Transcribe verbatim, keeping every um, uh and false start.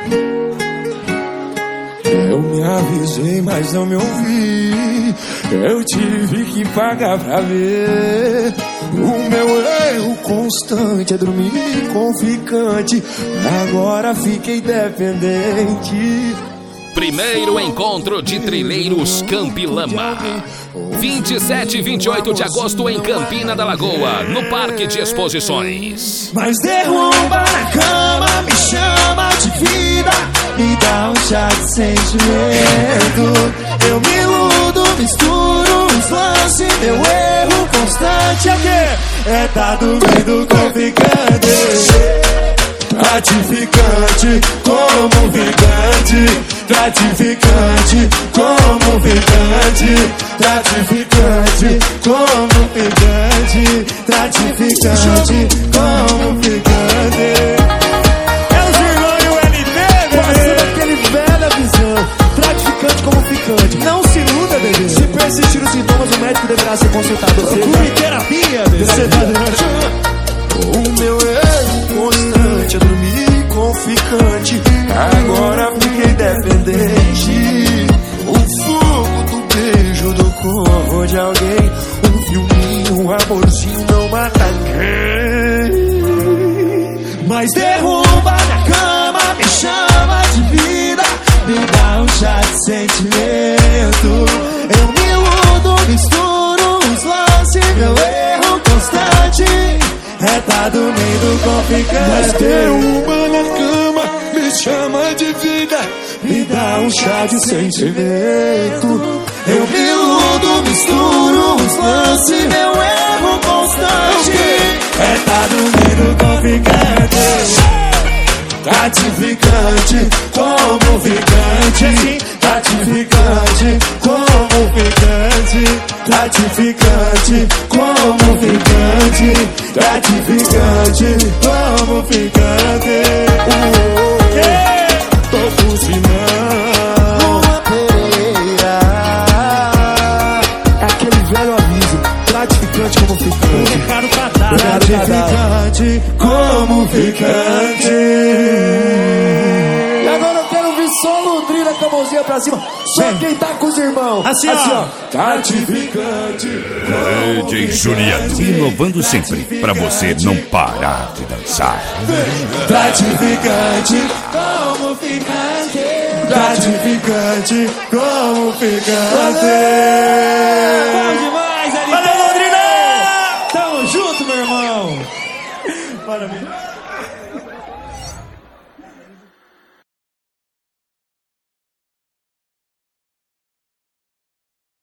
Eu me avisei, mas não me ouvi. Eu tive que pagar pra ver. O meu erro constante é dormir com ficante. Agora fiquei dependente. Primeiro encontro de trilheiros Campilama, vinte e sete e vinte e oito de agosto em Campina da Lagoa, no Parque de Exposições. Mas derruba na cama, me chama de vida, me dá um chá de sentimento. Eu me iludo, misturo os lances, meu erro constante é o quê? É tá dormindo com ficante. Gratificante como ficante, gratificante como ficante, gratificante como ficante, gratificante como ficante. É o Gilão e o L P, passando aquele velha visão. Gratificante como ficante, não se iluda, bebê. Se persistir os sintomas, o médico deverá ser consultado. Procure terapia, bebê. Você tá o meu erro constante é dormir com ficante. Agora fiquei dependente. O fogo do beijo do corpo de alguém. Um filminho, um amorzinho não mata ninguém. Mas derruba na cama, me chama de vida, me dá um chá de sentimento. Eu me iludo, misturo os lances, meu erro constante é tá dormindo com ficante. Mas derruba na cama, me chama de vida, me dá um chá de sentimento. Eu me iludo, misturo os lances, meu erro constante é tá dormindo com ficante. Gratificante como ficante, gratificante como ficante, gratificante como ficante, gratificante como ficante. Uh, yeah. Tô buzinando uma pereira. É aquele velho aviso. Gratificante como ficante, recado pra dar. Gratificante como ficante. E agora eu quero ouvir só Londrina com a mãozinha pra cima. Só Sim. Quem tá com os irmãos. Assim, assim ó. Gratificante. D J Juliano, inovando sempre pra você não parar de dançar. Gratificante como ficante, gratificante como ficante. Bom demais, L P. Valeu, Londrina! Tamo junto, meu irmão. Maravilha.